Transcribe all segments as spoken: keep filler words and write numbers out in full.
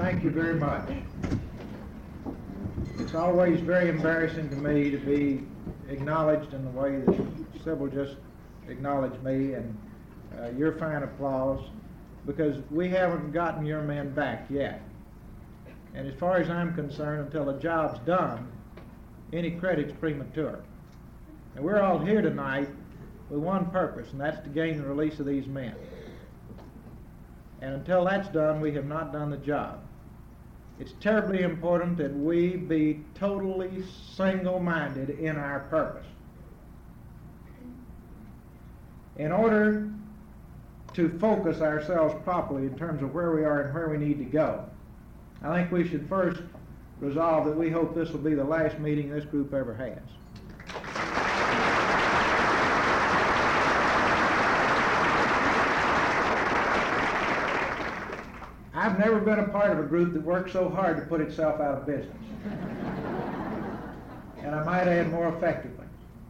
Thank you very much. It's always very embarrassing to me to be acknowledged in the way that Sybil just acknowledged me, and uh, your fine applause, because we haven't gotten your men back yet. And as far as I'm concerned, until the job's done, any credit's premature. And we're all here tonight with one purpose, and that's to gain the release of these men. And until that's done, we have not done the job. It's terribly important that we be totally single-minded in our purpose. In order to focus ourselves properly in terms of where we are and where we need to go, I think we should first resolve that we hope this will be the last meeting this group ever has. I've never been a part of a group that worked so hard to put itself out of business. And I might add, more effectively.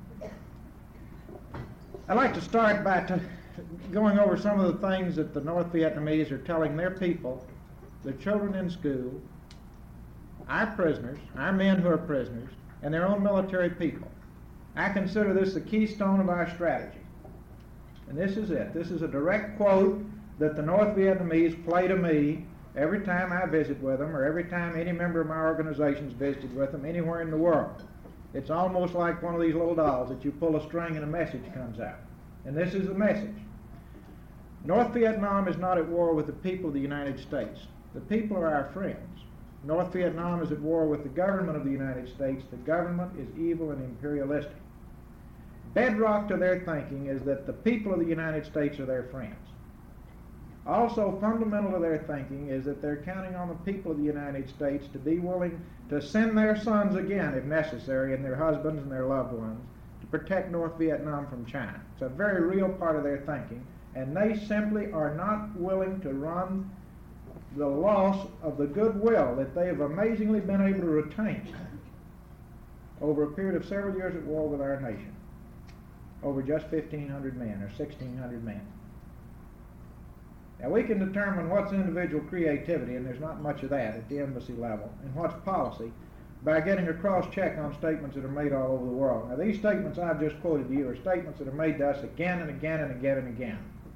I'd like to start by t- going over some of the things that the North Vietnamese are telling their people, their children in school, our prisoners, our men who are prisoners, and their own military people. I consider this the keystone of our strategy. And this is it. This is a direct quote that the North Vietnamese play to me every time I visit with them, or every time any member of my organization's visited with them anywhere in the world. It's almost like one of these little dolls that you pull a string and a message comes out. And this is the message. North Vietnam is not at war with the people of the United States. The people are our friends. North Vietnam is at war with the government of the United States. The government is evil and imperialistic. Bedrock to their thinking is that the people of the United States are their friends. Also fundamental to their thinking is that they're counting on the people of the United States to be willing to send their sons again, if necessary, and their husbands and their loved ones, to protect North Vietnam from China. It's a very real part of their thinking, and they simply are not willing to run the loss of the goodwill that they have amazingly been able to retain over a period of several years at war with our nation, over just fifteen hundred men, or sixteen hundred men. Now, we can determine what's individual creativity, and there's not much of that at the embassy level, and what's policy, by getting a cross-check on statements that are made all over the world. Now, these statements I've just quoted to you are statements that are made to us again and again and again and again.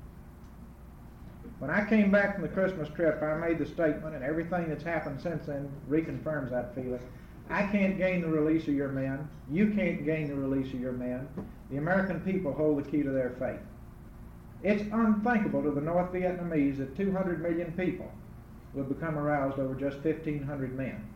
When I came back from the Christmas trip, I made the statement, and everything that's happened since then reconfirms that feeling. I can't gain the release of your men. You can't gain the release of your men. The American people hold the key to their fate. It's unthinkable to the North Vietnamese that two hundred million people would become aroused over just fifteen hundred men.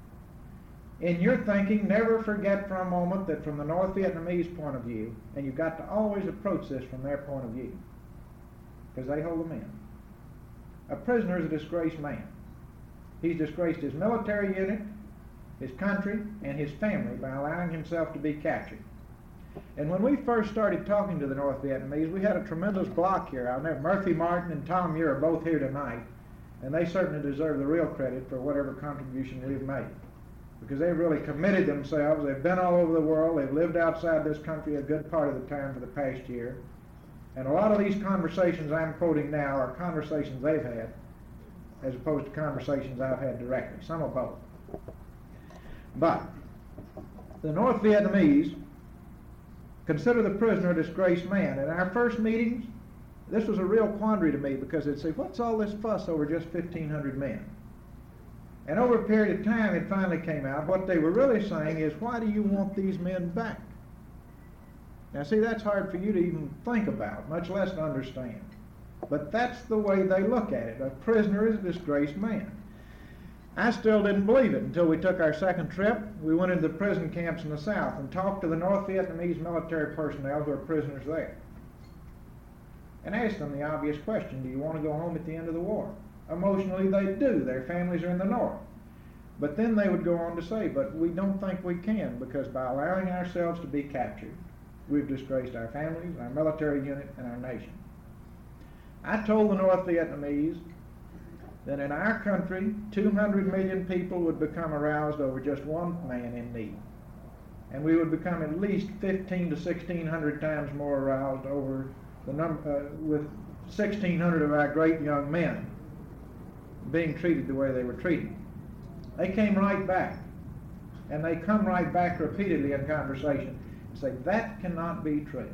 In your thinking, never forget for a moment that from the North Vietnamese point of view, and you've got to always approach this from their point of view, because they hold them in. A prisoner is a disgraced man. He's disgraced his military unit, his country, and his family by allowing himself to be captured. And when we first started talking to the North Vietnamese, we had a tremendous block here. I'll never, Murphy Martin and Tom Muir are both here tonight, and they certainly deserve the real credit for whatever contribution we've made, because they've really committed themselves. They've been all over the world. They've lived outside this country a good part of the time for the past year. And a lot of these conversations I'm quoting now are conversations they've had, as opposed to conversations I've had directly. Some of both. But the North Vietnamese consider the prisoner a disgraced man. In our first meetings, this was a real quandary to me, because they'd say, what's all this fuss over just fifteen hundred men? And over a period of time, it finally came out. What they were really saying is, why do you want these men back? Now, see, that's hard for you to even think about, much less to understand. But that's the way they look at it. A prisoner is a disgraced man. I still didn't believe it until we took our second trip. We went into the prison camps in the South and talked to the North Vietnamese military personnel who are prisoners there, and asked them the obvious question, do you want to go home at the end of the war? Emotionally, they do. Their families are in the North. But then they would go on to say, but we don't think we can, because by allowing ourselves to be captured, we've disgraced our families, our military unit, and our nation. I told the North Vietnamese that in our country, two hundred million people would become aroused over just one man in need. And we would become at least fifteen to sixteen hundred times more aroused over the number, uh, with sixteen hundred of our great young men. being treated the way they were treated. They came right back, and they come right back repeatedly in conversation and say, that cannot be true.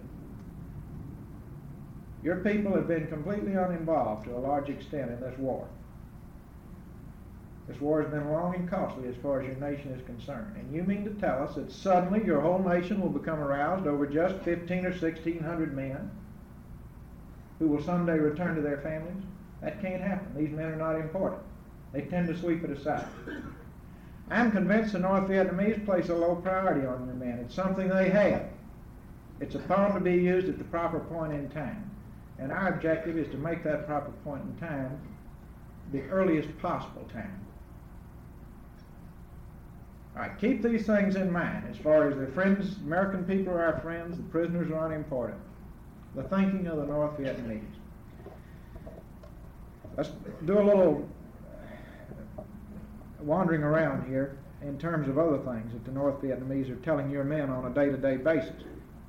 Your people have been completely uninvolved to a large extent in this war. This war has been long and costly as far as your nation is concerned. And you mean to tell us that suddenly your whole nation will become aroused over just fifteen or sixteen hundred men who will someday return to their families? That can't happen. These men are not important. They tend to sweep it aside. I'm convinced the North Vietnamese place a low priority on their men. It's something they have. It's a pawn to be used at the proper point in time. And our objective is to make that proper point in time the earliest possible time. All right, keep these things in mind. As far as the friends, American people are our friends, the prisoners are unimportant. The thinking of the North Vietnamese. Let's do a little wandering around here in terms of other things that the North Vietnamese are telling your men on a day-to-day basis.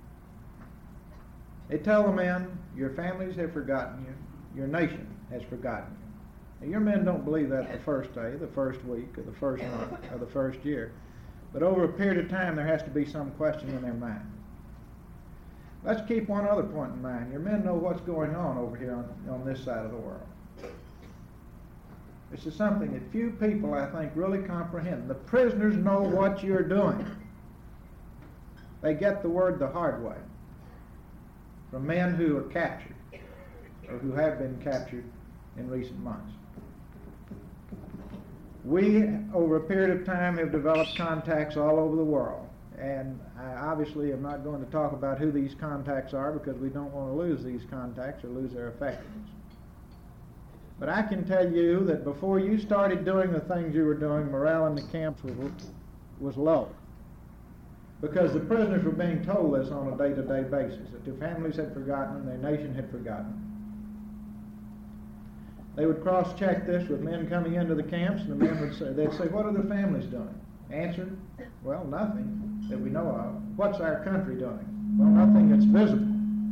They tell the men, your families have forgotten you, your nation has forgotten you. Now, your men don't believe that the first day, the first week, or the first month, or the first year. But over a period of time, there has to be some question in their mind. Let's keep one other point in mind. Your men know what's going on over here on, on this side of the world. This is something that few people, I think, really comprehend. The prisoners know what you're doing. They get the word the hard way from men who are captured or who have been captured in recent months. We, over a period of time, have developed contacts all over the world. And I obviously am not going to talk about who these contacts are because we don't want to lose these contacts or lose their effectiveness. But I can tell you that before you started doing the things you were doing, morale in the camps was, was low. Because the prisoners were being told this on a day-to-day basis, that their families had forgotten them, their nation had forgotten them. They would cross-check this with men coming into the camps, and the men would say, they'd say, what are the families doing? Answer, well, nothing that we know of. What's our country doing? Well, nothing that's visible.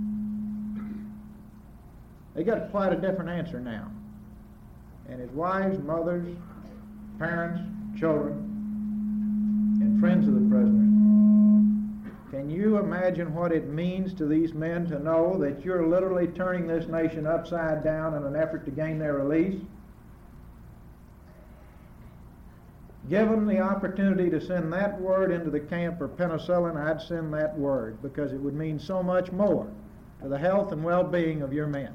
They got quite a different answer now. And his wives, mothers, parents, children, and friends of the prisoners. Can you imagine what it means to these men to know that you're literally turning this nation upside down in an effort to gain their release? Given the opportunity to send that word into the camp for penicillin, I'd send that word because it would mean so much more to the health and well-being of your men.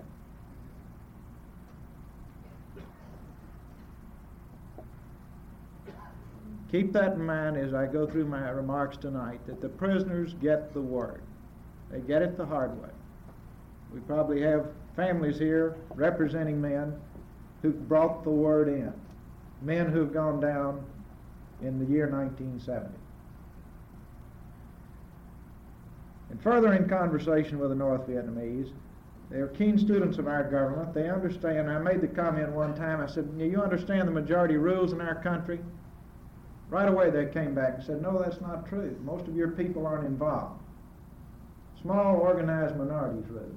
Keep that in mind as I go through my remarks tonight, that the prisoners get the word. They get it the hard way. We probably have families here representing men who brought the word in, men who've gone down in the year nineteen seventy. And further in conversation with the North Vietnamese, they're keen students of our government. They understand. I made the comment one time, I said, you understand the majority rules in our country? Right away they came back and said, no, that's not true. Most of your people aren't involved. Small organized minorities rule.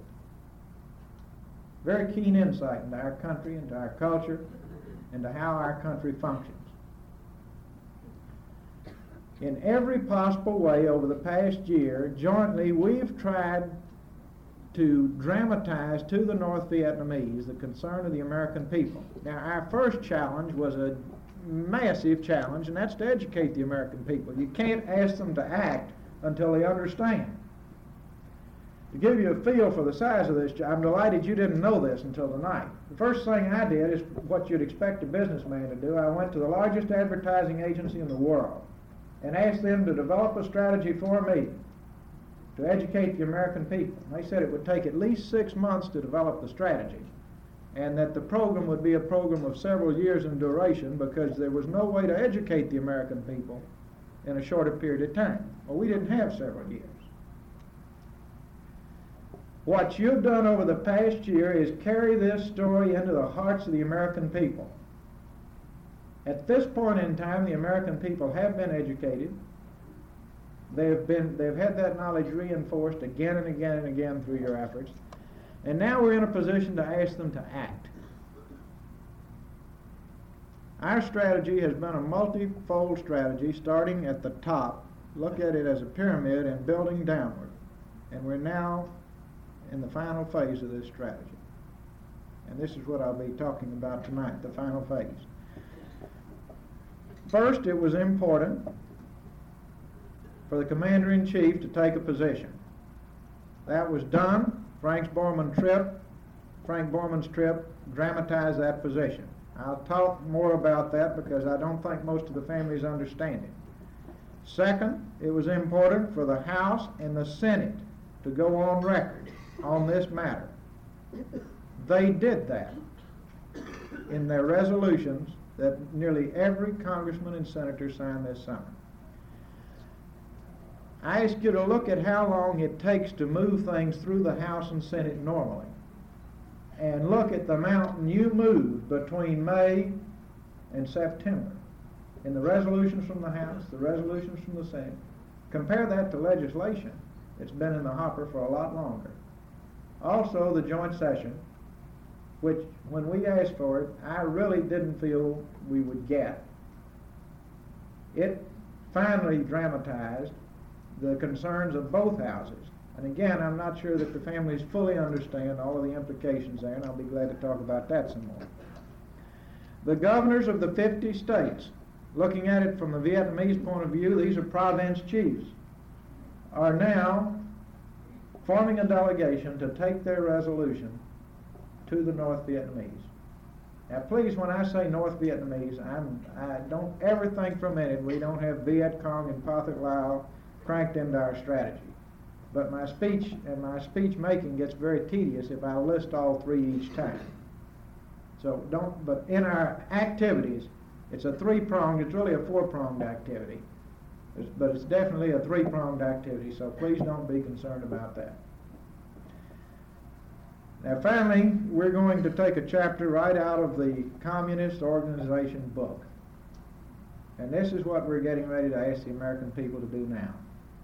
Very keen insight into our country, into our culture, into how our country functions. In every possible way over the past year, jointly we've tried to dramatize to the North Vietnamese the concern of the American people. Now, our first challenge was a massive challenge, and that's to educate the American people. You can't ask them to act until they understand. To give you a feel for the size of this job, I'm delighted you didn't know this until tonight. The first thing I did is what you'd expect a businessman to do. I went to the largest advertising agency in the world and asked them to develop a strategy for me to educate the American people. And they said it would take at least six months to develop the strategy, and that the program would be a program of several years in duration because there was no way to educate the American people in a shorter period of time. Well, we didn't have several years. What you've done over the past year is carry this story into the hearts of the American people. At this point in time, the American people have been educated. They've been, they've had that knowledge reinforced again and again and again through your efforts. And now we're in a position to ask them to act. Our strategy has been a multifold strategy starting at the top. Look at it as a pyramid and building downward. And we're now in the final phase of this strategy. And this is what I'll be talking about tonight, the final phase. First, it was important for the Commander-in-Chief to take a position. That was done. Frank's Borman trip, Frank Borman's trip dramatized that position. I'll talk more about that because I don't think most of the families understand it. Second, it was important for the House and the Senate to go on record on this matter. They did that in their resolutions that nearly every congressman and senator signed this summer. I ask you to look at how long it takes to move things through the House and Senate normally, and look at the mountain you moved between May and September in the resolutions from the House, the resolutions from the Senate. Compare that to legislation. It's been in the hopper for a lot longer. Also, the joint session, which when we asked for it, I really didn't feel we would get. It finally dramatized the concerns of both houses. And again, I'm not sure that the families fully understand all of the implications there, and I'll be glad to talk about that some more. The governors of the fifty states, looking at it from the Vietnamese point of view, these are province chiefs, are now forming a delegation to take their resolution to the North Vietnamese. Now please, when I say North Vietnamese, I'm, I don't ever think for a minute we don't have Viet Cong and Pathet Lao cranked into our strategy. But my speech and my speech making gets very tedious if I list all three each time. So don't, but in our activities, it's a three-pronged, it's really a four-pronged activity. It's, but it's definitely a three-pronged activity, so please don't be concerned about that. Now finally, we're going to take a chapter right out of the Communist Organization book. And this is what we're getting ready to ask the American people to do now.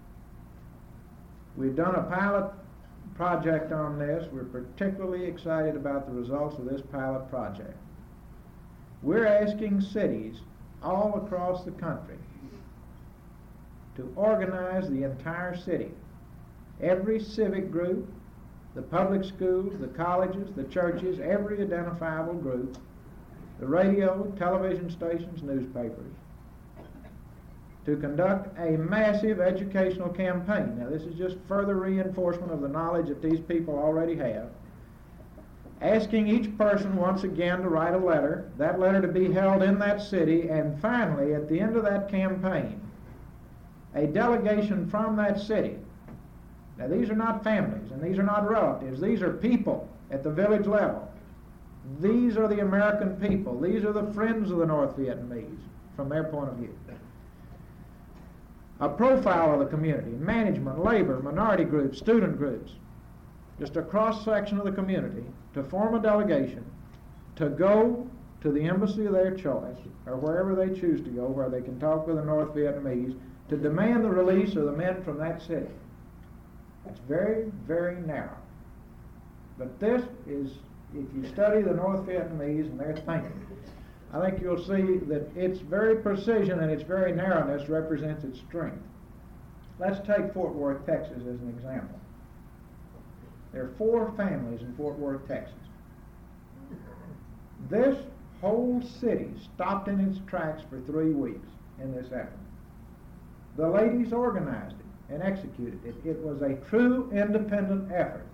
We've done a pilot project on this. We're particularly excited about the results of this pilot project. We're asking cities all across the country to organize the entire city. Every civic group, the public schools, the colleges, the churches, every identifiable group, the radio, television stations, newspapers, to conduct a massive educational campaign. Now this is just further reinforcement of the knowledge that these people already have. Asking each person once again to write a letter, that letter to be held in that city, and finally at the end of that campaign, a delegation from that city. Now these are not families and these are not relatives, these are people at the village level. These are the American people, these are the friends of the North Vietnamese from their point of view. A profile of the community, management, labor, minority groups, student groups, just a cross-section of the community to form a delegation to go to the embassy of their choice or wherever they choose to go where they can talk with the North Vietnamese to demand the release of the men from that city. It's very, very narrow. But this is, if you study the North Vietnamese and their thinking, I think you'll see that its very precision and its very narrowness represents its strength. Let's take Fort Worth, Texas as an example. There are four families in Fort Worth, Texas. This whole city stopped in its tracks for three weeks in this effort. The ladies organized it and executed it. It was a true independent effort.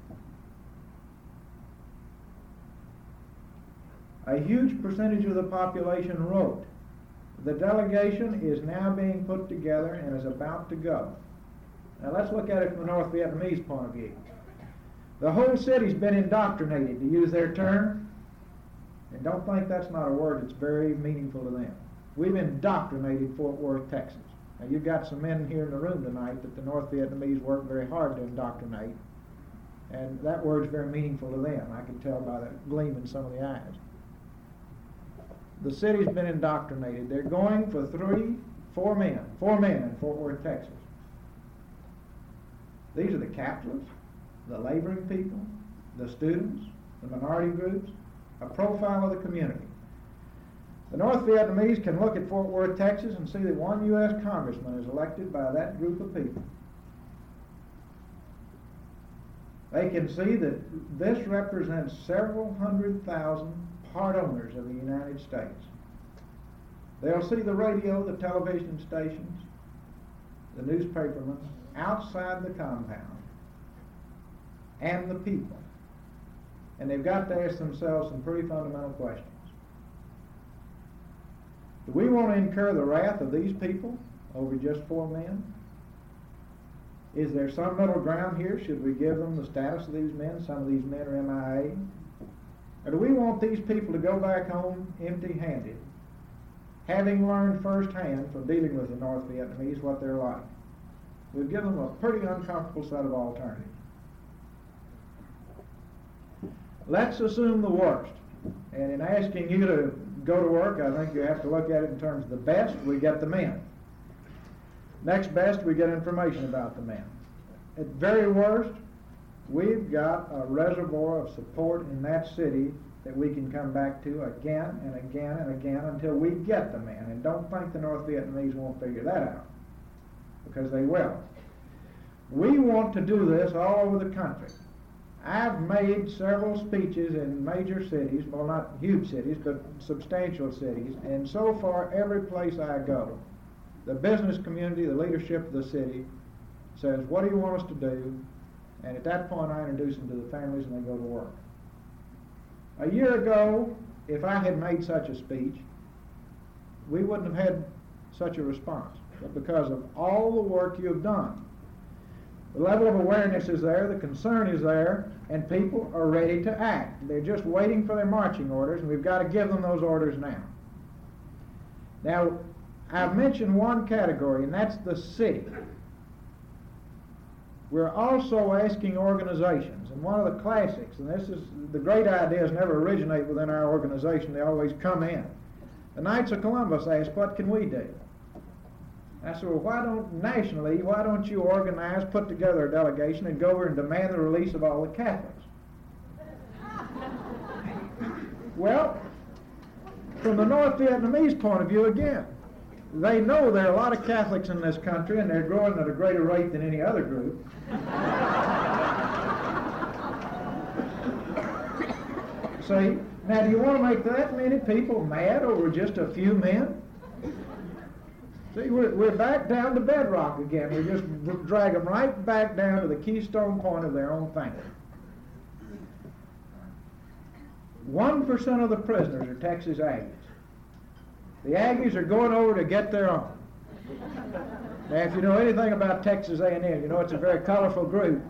A huge percentage of the population wrote. The delegation is now being put together and is about to go. Now let's look at it from the North Vietnamese point of view. The whole city's been indoctrinated, to use their term. And don't think that's not a word that's very meaningful to them. We've indoctrinated Fort Worth, Texas. Now you've got some men here in the room tonight that the North Vietnamese work very hard to indoctrinate. And that word's very meaningful to them. I can tell by the gleam in some of the eyes. The city's been indoctrinated. They're going for three, four men, four men in Fort Worth, Texas. These are the capitalists, the laboring people, the students, the minority groups, a profile of the community. The North Vietnamese can look at Fort Worth, Texas, and see that one U S congressman is elected by that group of people. They can see that this represents several hundred thousand part owners of the United States. They'll see the radio, the television stations, the newspapermen outside the compound, and the people. And they've got to ask themselves some pretty fundamental questions. Do we want to incur the wrath of these people over just four men? Is there some middle ground here? Should we give them the status of these men? Some of these men are M I A. Or do we want these people to go back home empty-handed, having learned firsthand from dealing with the North Vietnamese what they're like? We've given them a pretty uncomfortable set of alternatives. Let's assume the worst. And in asking you to go to work, I think you have to look at it in terms of the best. We get the men. Next best, we get information about the men. At very worst, we've got a reservoir of support in that city that we can come back to again and again and again until we get the men. And don't think the North Vietnamese won't figure that out, because they will. We want to do this all over the country. I've made several speeches in major cities, well, not huge cities, but substantial cities, and so far every place I go, the business community, the leadership of the city says, what do you want us to do? And at that point I introduce them to the families and they go to work. A year ago, if I had made such a speech, we wouldn't have had such a response. But because of all the work you have done, the level of awareness is there, the concern is there, and people are ready to act. They're just waiting for their marching orders, and we've got to give them those orders now. Now, I've mentioned one category, and that's the city. We're also asking organizations, and one of the classics, and this is, the great ideas never originate within our organization, they always come in. The Knights of Columbus asked, what can we do? I said, well, why don't, nationally, why don't you organize, put together a delegation and go over and demand the release of all the Catholics? Well, from the North Vietnamese point of view, again, they know there are a lot of Catholics in this country and they're growing at a greater rate than any other group. See, now do you want to make that many people mad over just a few men? See, we're, we're back down to bedrock again. We just drag them right back down to the keystone point of their own thinking. One percent of the prisoners are Texas Aggies. The Aggies are going over to get their own. Now, if you know anything about Texas A and M, you know it's a very colorful group.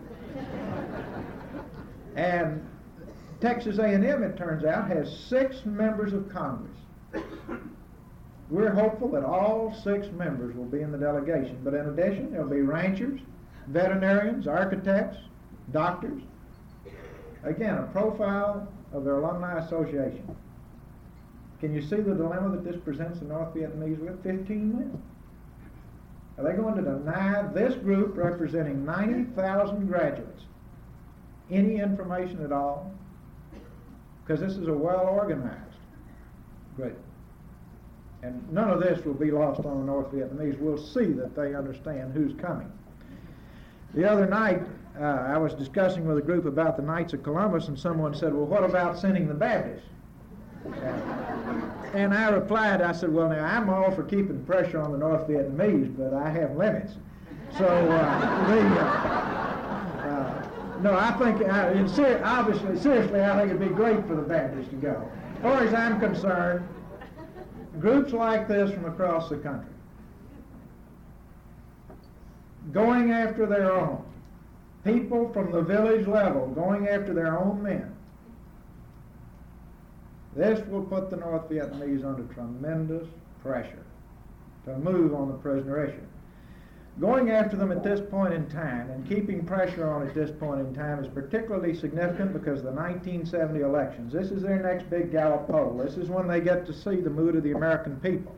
And Texas A and M, it turns out, has six members of Congress. We're hopeful that all six members will be in the delegation, but in addition, there'll be ranchers, veterinarians, architects, doctors. Again, a profile of their alumni association. Can you see the dilemma that this presents the North Vietnamese with? fifteen men. Are they going to deny this group representing ninety thousand graduates any information at all? Because this is a well-organized group. And none of this will be lost on the North Vietnamese. We'll see that they understand who's coming. The other night, uh, I was discussing with a group about the Knights of Columbus, and someone said, well, what about sending the Baptists? Uh, and I replied, I said, well, now, I'm all for keeping pressure on the North Vietnamese, but I have limits. So, uh, the, uh, uh, no, I think, uh, in ser- obviously, seriously, I think it'd be great for the Baptists to go. As far as I'm concerned, groups like this from across the country, going after their own, people from the village level going after their own men, this will put the North Vietnamese under tremendous pressure to move on the prisoner issue. Going after them at this point in time and keeping pressure on at this point in time is particularly significant because of the nineteen seventy elections. This is their next big Gallup poll. This is when they get to see the mood of the American people.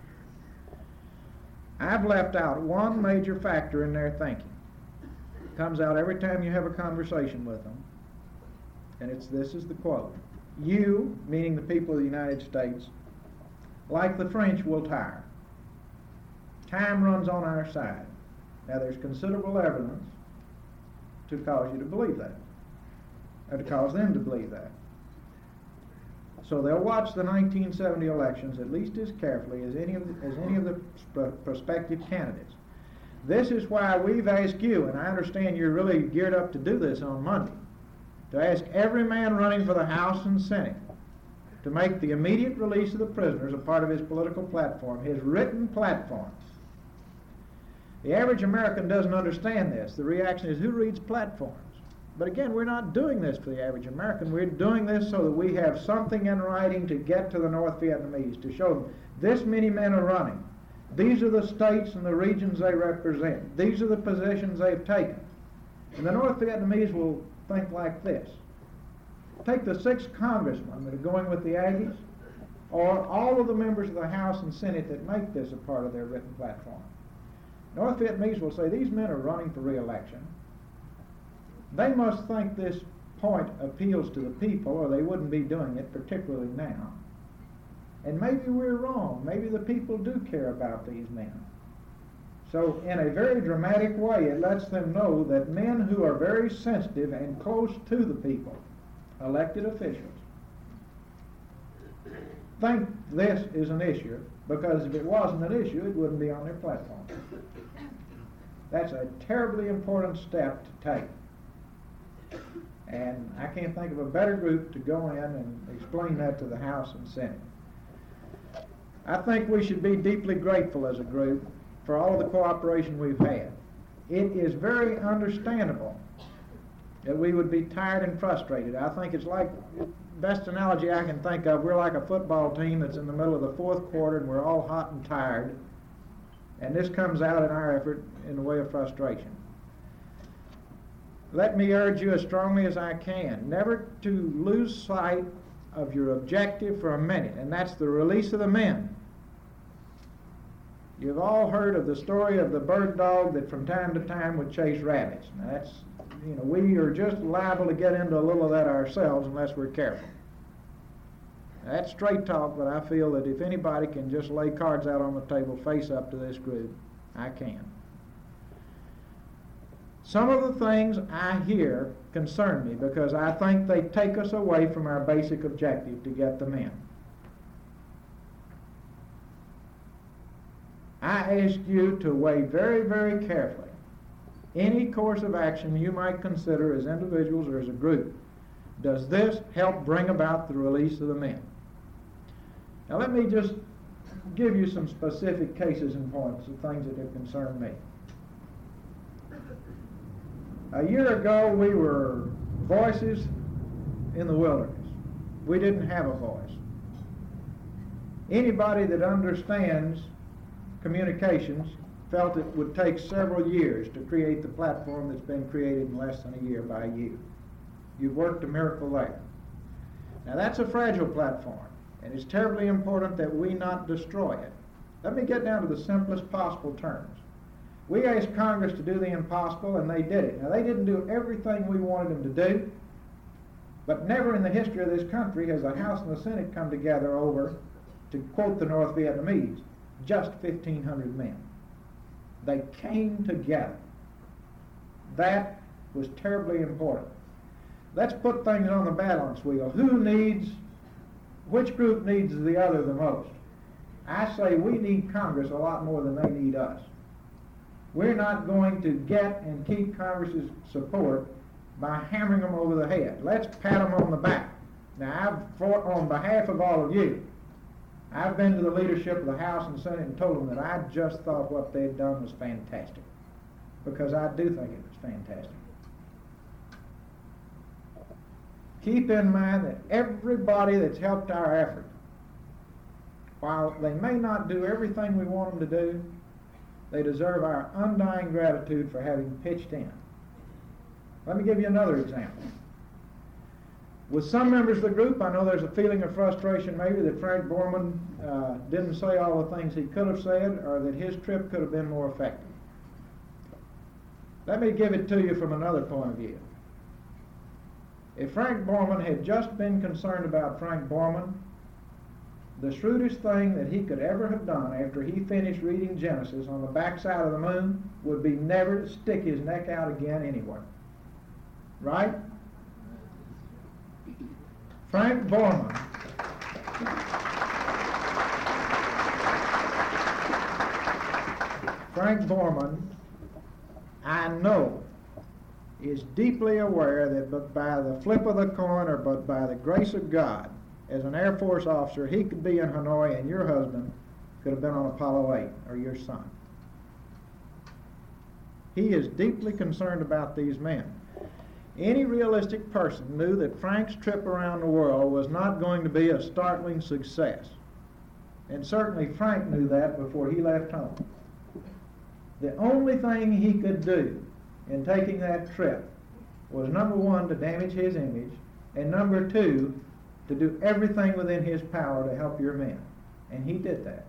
I've left out one major factor in their thinking. It comes out every time you have a conversation with them. And it's this is the quote. You, meaning the people of the United States, like the French, will tire. Time runs on our side. Now, there's considerable evidence to cause you to believe that, or to cause them to believe that. So they'll watch the nineteen seventy elections at least as carefully as any of the, as any of the pr- prospective candidates. This is why we've asked you, and I understand you're really geared up to do this on Monday, to ask every man running for the House and Senate to make the immediate release of the prisoners a part of his political platform, his written platform. The average American doesn't understand this. The reaction is, who reads platforms? But again, we're not doing this for the average American. We're doing this so that we have something in writing to get to the North Vietnamese, to show them this many men are running. These are the states and the regions they represent. These are the positions they've taken. And the North Vietnamese will think like this. Take the six congressmen that are going with the Aggies, or all of the members of the House and Senate that make this a part of their written platform. North Vietnamese will say, these men are running for re-election. They must think this point appeals to the people, or they wouldn't be doing it, particularly now. And maybe we're wrong. Maybe the people do care about these men. So in a very dramatic way, it lets them know that men who are very sensitive and close to the people, elected officials, think this is an issue, because if it wasn't an issue, it wouldn't be on their platform. That's a terribly important step to take. And I can't think of a better group to go in and explain that to the House and Senate. I think we should be deeply grateful as a group for all of the cooperation we've had. It is very understandable that we would be tired and frustrated. I think it's like, best analogy I can think of, we're like a football team that's in the middle of the fourth quarter and we're all hot and tired. And this comes out in our effort in the way of frustration. Let me urge you as strongly as I can, never to lose sight of your objective for a minute, and that's the release of the men. You've all heard of the story of the bird dog that from time to time would chase rabbits. Now that's, you know, we are just liable to get into a little of that ourselves unless we're careful. Now, that's straight talk, but I feel that if anybody can just lay cards out on the table face up to this group, I can. Some of the things I hear concern me because I think they take us away from our basic objective to get them in. I ask you to weigh very, very carefully any course of action you might consider as individuals or as a group. Does this help bring about the release of the men? Now let me just give you some specific cases and points of things that have concerned me. A year ago, we were voices in the wilderness. We didn't have a voice. Anybody that understands communications felt it would take several years to create the platform that's been created in less than a year by you. You've worked a miracle there. Now that's a fragile platform, and it's terribly important that we not destroy it. Let me get down to the simplest possible terms. We asked Congress to do the impossible, and they did it. Now, they didn't do everything we wanted them to do, but never in the history of this country has the House and the Senate come together over, to quote the North Vietnamese, just fifteen hundred men. They came together. That was terribly important. Let's put things on the balance wheel. Who needs, which group needs the other the most? I say we need Congress a lot more than they need us. We're not going to get and keep Congress's support by hammering them over the head. Let's pat them on the back. Now, I've fought on behalf of all of you. I've been to the leadership of the House and Senate and told them that I just thought what they'd done was fantastic, because I do think it was fantastic. Keep in mind that everybody that's helped our effort, while they may not do everything we want them to do, they deserve our undying gratitude for having pitched in. Let me give you another example. With some members of the group, I know there's a feeling of frustration maybe that Frank Borman uh, didn't say all the things he could have said, or that his trip could have been more effective. Let me give it to you from another point of view. If Frank Borman had just been concerned about Frank Borman, the shrewdest thing that he could ever have done after he finished reading Genesis on the backside of the moon would be never to stick his neck out again anywhere. Right? Frank Borman Frank Borman, I know, is deeply aware that but by the flip of the coin or but by the grace of God, as an Air Force officer, he could be in Hanoi and your husband could have been on Apollo eight, or your son. He is deeply concerned about these men. Any realistic person knew that Frank's trip around the world was not going to be a startling success. And certainly Frank knew that before he left home. The only thing he could do in taking that trip was, number one, to damage his image, and number two, to do everything within his power to help your men. And he did that.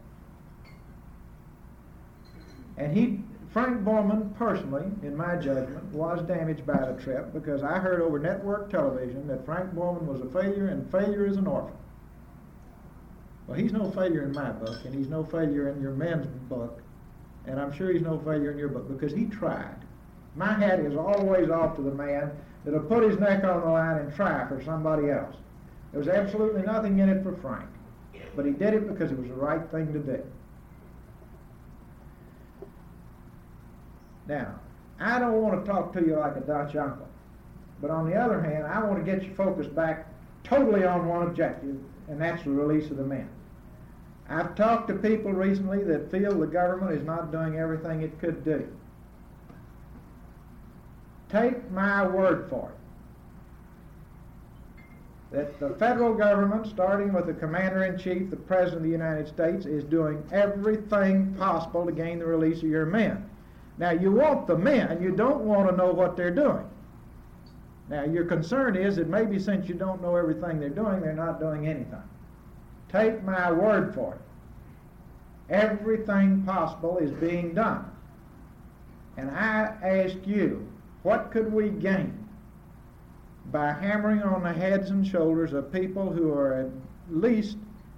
And he, Frank Borman, personally, in my judgment, was damaged by the trip because I heard over network television that Frank Borman was a failure and failure is an orphan. Well, he's no failure in my book, and he's no failure in your men's book, and I'm sure he's no failure in your book because he tried. My hat is always off to the man that'll put his neck on the line and try for somebody else. There was absolutely nothing in it for Frank, but he did it because it was the right thing to do. Now, I don't want to talk to you like a Dutch uncle, but on the other hand, I want to get you focused back totally on one objective, and that's the release of the men. I've talked to people recently that feel the government is not doing everything it could do. Take my word for it, that the federal government, starting with the Commander-in-Chief, the President of the United States, is doing everything possible to gain the release of your men. Now, you want the men, you don't want to know what they're doing. Now, your concern is that maybe since you don't know everything they're doing, they're not doing anything. Take my word for it. Everything possible is being done. And I ask you, what could we gain by hammering on the heads and shoulders of people who are at least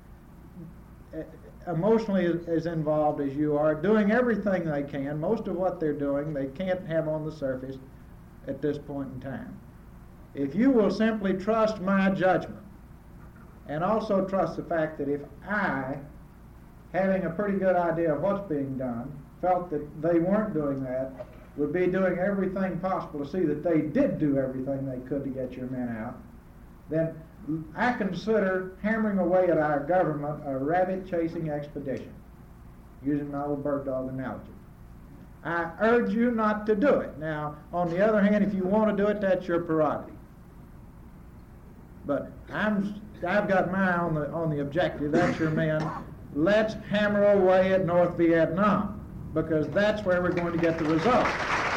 emotionally as involved as you are, doing everything they can? Most of what they're doing they can't have on the surface at this point in time. If you will simply trust my judgment, and also trust the fact that if I, having a pretty good idea of what's being done, felt that they weren't doing that, would be doing everything possible to see that they did do everything they could to get your men out, then I consider hammering away at our government a rabbit-chasing expedition, using my old bird dog analogy. I urge you not to do it. Now, on the other hand, if you want to do it, that's your prerogative. But I'm, I've got my eye on the, on the objective. That's your men. Let's hammer away at North Vietnam, because that's where we're going to get the result.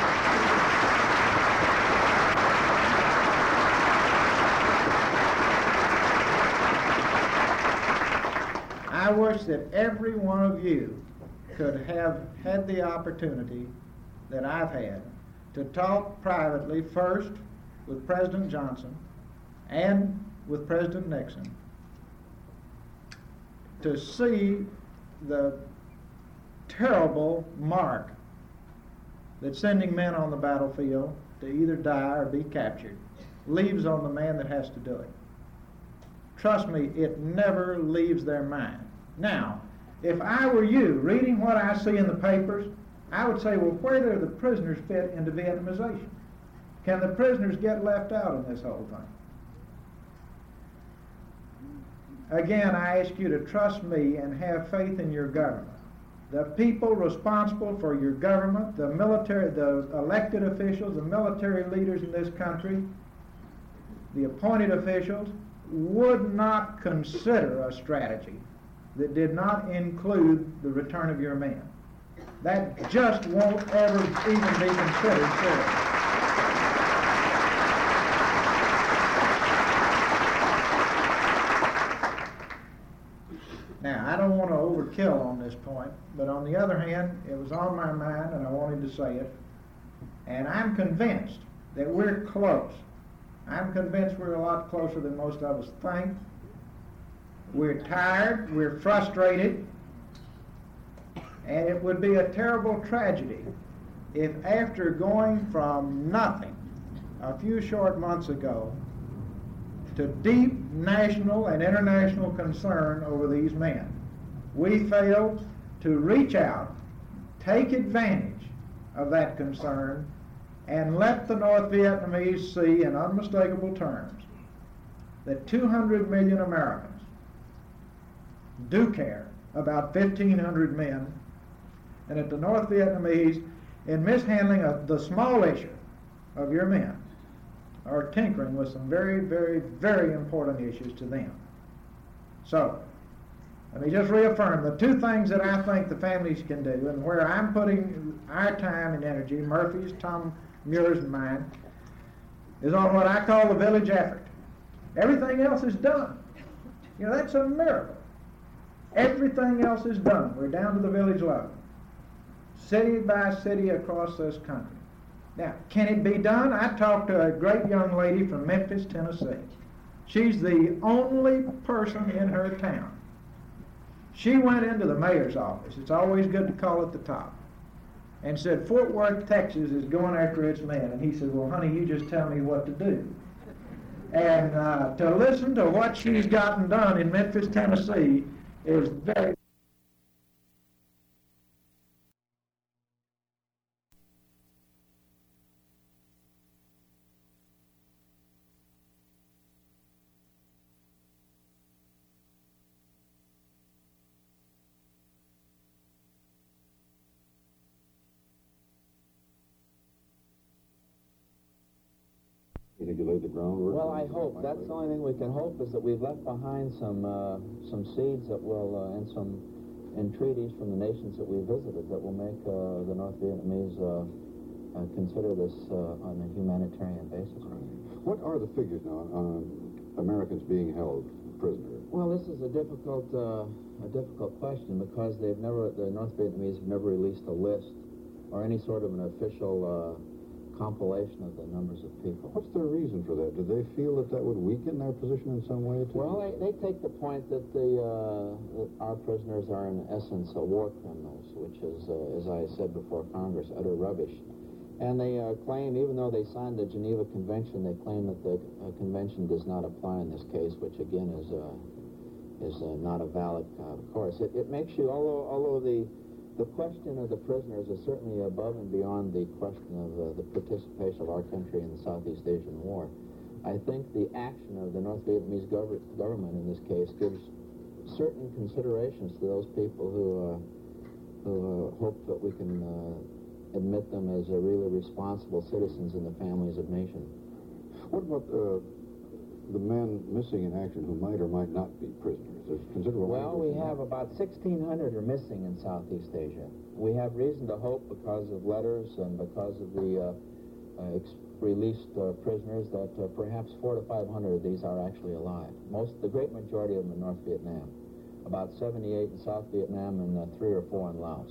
I wish that every one of you could have had the opportunity that I've had to talk privately first with President Johnson and with President Nixon to see the terrible mark that sending men on the battlefield to either die or be captured leaves on the man that has to do it. Trust me, it never leaves their mind. Now, if I were you, reading what I see in the papers, I would say, well, where do the prisoners fit into Vietnamization? Can the prisoners get left out in this whole thing? Again, I ask you to trust me and have faith in your government. The people responsible for your government, the military, the elected officials, the military leaders in this country, the appointed officials, would not consider a strategy that did not include the return of your men. That just won't ever even be considered seriously. Now, I don't want to overkill on this point, but on the other hand, it was on my mind and I wanted to say it. And I'm convinced that we're close. I'm convinced we're a lot closer than most of us think. We're tired, we're frustrated, and it would be a terrible tragedy if after going from nothing a few short months ago to deep national and international concern over these men, we failed to reach out, take advantage of that concern, and let the North Vietnamese see in unmistakable terms that two hundred million Americans do care about fifteen hundred men, and that the North Vietnamese, in mishandling of the small issue of your men, are tinkering with some very, very, very important issues to them. So, let me just reaffirm the two things that I think the families can do, and where I'm putting our time and energy, Murphy's, Tom Muir's, and mine, is on what I call the village effort. Everything else is done. You know, that's a miracle. Everything else is done. We're down to the village level, city by city across this country. Now, can it be done? I talked to a great young lady from Memphis, Tennessee. She's the only person in her town. She went into the mayor's office. It's always good to call at the top. And said, Fort Worth, Texas is going after its men. And he said, well, honey, you just tell me what to do. And uh, to listen to what she's gotten done in Memphis, Tennessee is very... You think you laid the groundwork? Well, I hope. That's the only thing we can hope, is that we've left behind some uh, some seeds that will, uh, and some entreaties from the nations that we visited that will make uh, the North Vietnamese uh, uh, consider this uh, on a humanitarian basis. What are the figures now on Americans being held prisoner? Well, this is a difficult uh, a difficult question, because they've never the North Vietnamese have never released a list or any sort of an official Uh, compilation of the numbers of people. What's their reason for that? Do they feel that that would weaken their position in some way? Too? Well, they, they take the point that the uh, that our prisoners are in essence uh, war criminals, which is, uh, as I said before Congress, utter rubbish. And they uh, claim, even though they signed the Geneva Convention, they claim that the uh, convention does not apply in this case, which again is uh, is uh, not a valid uh, course. It, it makes you, although although the The question of the prisoners is certainly above and beyond the question of uh, the participation of our country in the Southeast Asian War. I think the action of the North Vietnamese gov government in this case gives certain considerations to those people who, uh, who uh, hope that we can uh, admit them as uh, really responsible citizens in the families of nations. What about uh, the men missing in action who might or might not be prisoners? There's considerable... Well, we have about sixteen hundred are missing in Southeast Asia. We have reason to hope, because of letters and because of the uh, uh, ex released uh, prisoners, that uh, perhaps four to five hundred of these are actually alive. Most, the great majority of them in North Vietnam. About seventy-eight in South Vietnam and uh, three or four in Laos.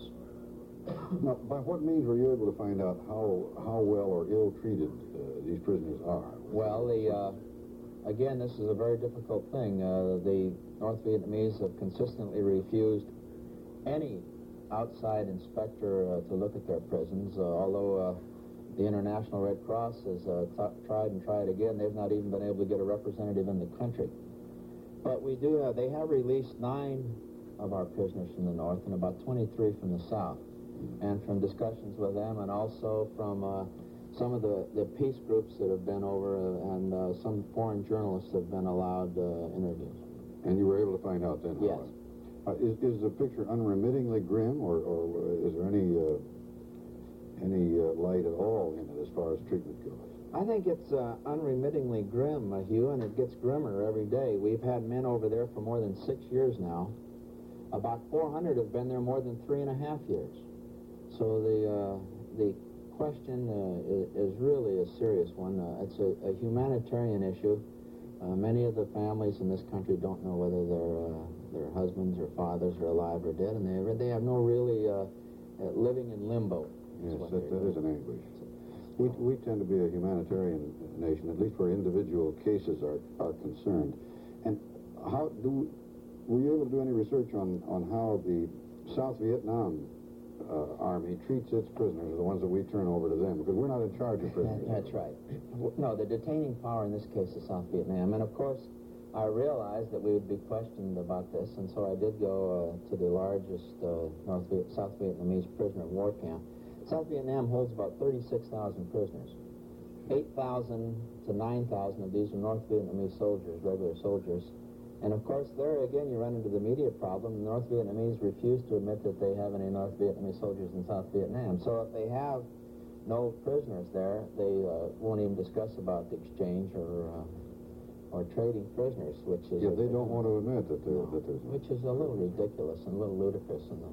Now, by what means were you able to find out how how well or ill treated uh, these prisoners are? Well, the uh, again, this is a very difficult thing. Uh, the North Vietnamese have consistently refused any outside inspector uh, to look at their prisons, uh, although uh, the International Red Cross has uh, tried and tried again. They've not even been able to get a representative in the country. But we do have, they have released nine of our prisoners from the North and about twenty-three from the South. And from discussions with them, and also from uh, some of the, the peace groups that have been over, uh, and uh, some foreign journalists have been allowed uh, interviews. And you were able to find out then? Yes. Uh, is, is the picture unremittingly grim, or, or is there any uh, any uh, light at all in it as far as treatment goes? I think it's uh, unremittingly grim, uh, Hugh, and it gets grimmer every day. We've had men over there for more than six years now. About four hundred have been there more than three and a half years. So the uh, the question uh, is, is really a serious one. Uh, it's a, a humanitarian issue. Uh, many of the families in this country don't know whether their uh, their husbands or fathers are alive or dead, and they they have no really uh, uh, living in limbo. Yes, that, that is an anguish. We we tend to be a humanitarian nation, at least where individual cases are are concerned. And how do were you able to do any research on, on how the South Vietnam uh, Army treats its prisoners, the ones that we turn over to them? Because we're not in charge of prisoners. That, that's right. No, the detaining power in this case is South Vietnam. And, of course, I realized that we would be questioned about this, and so I did go uh, to the largest uh, North Viet- South Vietnamese prisoner of war camp. South Vietnam holds about thirty-six thousand prisoners. eight thousand to nine thousand of these are North Vietnamese soldiers, regular soldiers. And, of course, there again you run into the immediate problem. The North Vietnamese refuse to admit that they have any North Vietnamese soldiers in South Vietnam. So if they have no prisoners there, they uh, won't even discuss about the exchange or uh, or trading prisoners, which is... Yeah, they don't want to admit that, no, that there's... Which is a little ridiculous and a little ludicrous in the...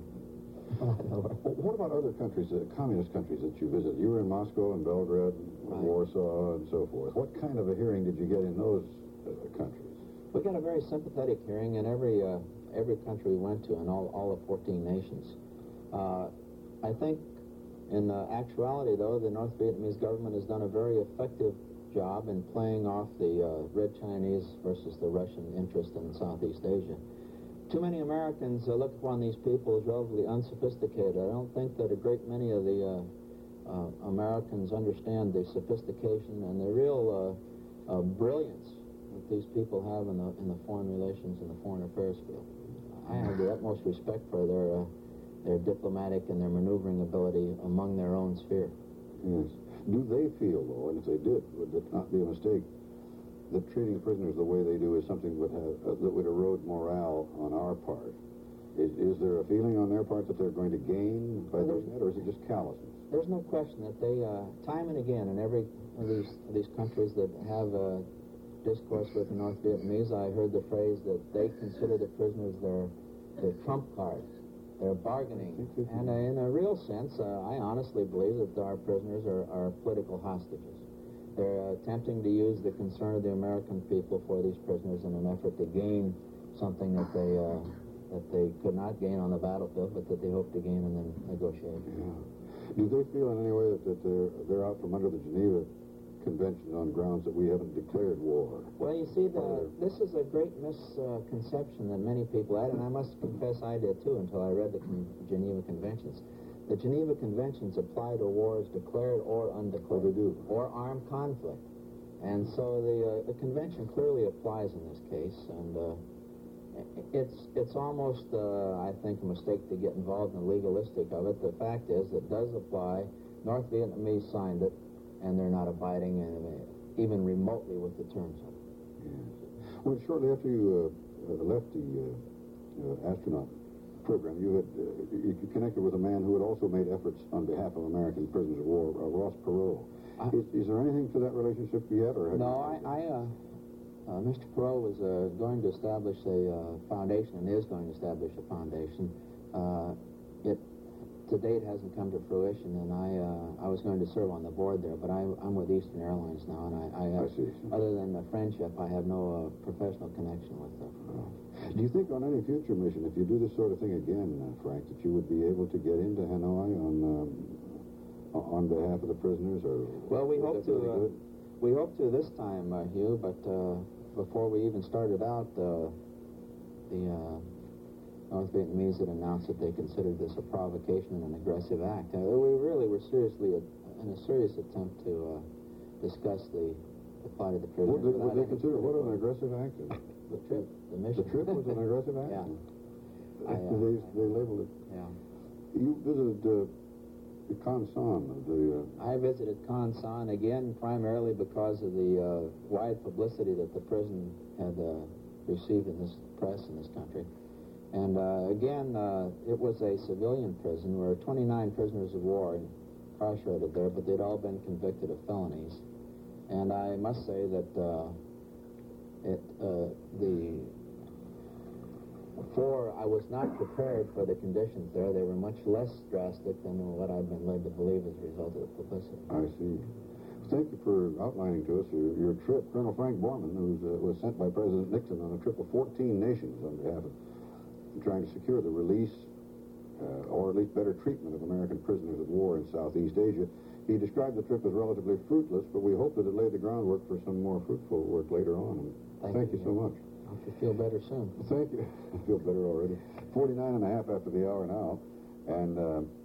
What about other countries, uh, communist countries that you visited? You were in Moscow and Belgrade, and Right. Warsaw, and so forth. What kind of a hearing did you get in those uh, countries? We got a very sympathetic hearing in every uh, every country we went to, in all, all of fourteen nations. Uh, I think, in uh, actuality, though, the North Vietnamese government has done a very effective job in playing off the uh, Red Chinese versus the Russian interest in Southeast Asia. Too many Americans uh, look upon these people as relatively unsophisticated. I don't think that a great many of the uh, uh, Americans understand the sophistication and the real uh, uh, brilliance that these people have in the in the foreign relations and the foreign affairs field. I have the utmost respect for their uh, their diplomatic and their maneuvering ability among their own sphere. Yes. Do they feel, though, and if they did, would it not be a mistake, that treating prisoners the way they do is something would have, uh, that would erode morale on our part? Is, is there a feeling on their part that they're going to gain by doing that, or is it just callousness? There's no question that they, uh, time and again, in every of these of these countries that have uh, discourse with the North Vietnamese, I heard the phrase that they consider the prisoners their their trump cards, their bargaining. And uh, in a real sense, uh, I honestly believe that our prisoners are, are political hostages. They're uh, attempting to use the concern of the American people for these prisoners in an effort to gain something that they uh, that they could not gain on the battlefield, but that they hope to gain in the negotiations. Yeah. Do they feel in any way that, that they're, they're out from under the Geneva Convention on grounds that we haven't declared war? Well, you see, the, this is a great misconception that many people had, and I must confess I did too until I read the Con- Geneva Conventions. The Geneva Conventions apply to wars declared or undeclared. Oh, they do. Or armed conflict. And so the, uh, the convention clearly applies in this case, and uh, it's it's almost, uh, I think, a mistake to get involved in the legalistic of it. The fact is, it does apply. North Vietnamese signed it, and they're not abiding in, uh, even remotely with the terms of it. Yes. Well, shortly after you uh, left the uh, uh, astronaut program, you had uh, you connected with a man who had also made efforts on behalf of American prisoners of war, uh, Ross Perot. I, is, is there anything to that relationship yet, or have no, you... I, I uh, uh, Mister Perot was uh, going to establish a uh, foundation, and is going to establish a foundation. Uh, it to date hasn't come to fruition, and I uh, I was going to serve on the board there, but I, I'm with Eastern Airlines now, and I, I have, I see. other than a friendship, I have no uh, professional connection with them. Oh. Do you think on any future mission, if you do this sort of thing again, uh, Frank, that you would be able to get into Hanoi on um, on behalf of the prisoners? Or well, we hope to. Uh, good? we hope to this time, uh, Hugh. But uh, before we even started out, uh, the uh, North Vietnamese had announced that they considered this a provocation and an aggressive act. Uh, we really were seriously uh, in a serious attempt to uh, discuss the, the plight of the prisoners. What did, what they consider what an aggressive act? The trip, the mission. The trip was an aggressive act? Yeah. Uh, I, uh, they, they labeled it. Yeah. You visited uh, the Con Son, the... Uh, I visited Con Son again primarily because of the uh, wide publicity that the prison had uh, received in this press in this country. And uh, again, uh, it was a civilian prison. There were twenty-nine prisoners of war incarcerated there, but they'd all been convicted of felonies. And I must say that uh, it uh, the for I was not prepared for the conditions there. They were much less drastic than what I've been led to believe as a result of the publicity. I see. Thank you for outlining to us your, your trip. Colonel Frank Borman, who uh, was sent by President Nixon on a trip of fourteen nations on behalf of trying to secure the release uh, or at least better treatment of American prisoners of war in Southeast Asia. He described the trip as relatively fruitless, but we hope that it laid the groundwork for some more fruitful work later on. And Thank thank you, you so much. Hope you feel better soon. Thank you. I feel better already. forty-nine and a half after the hour now. And uh,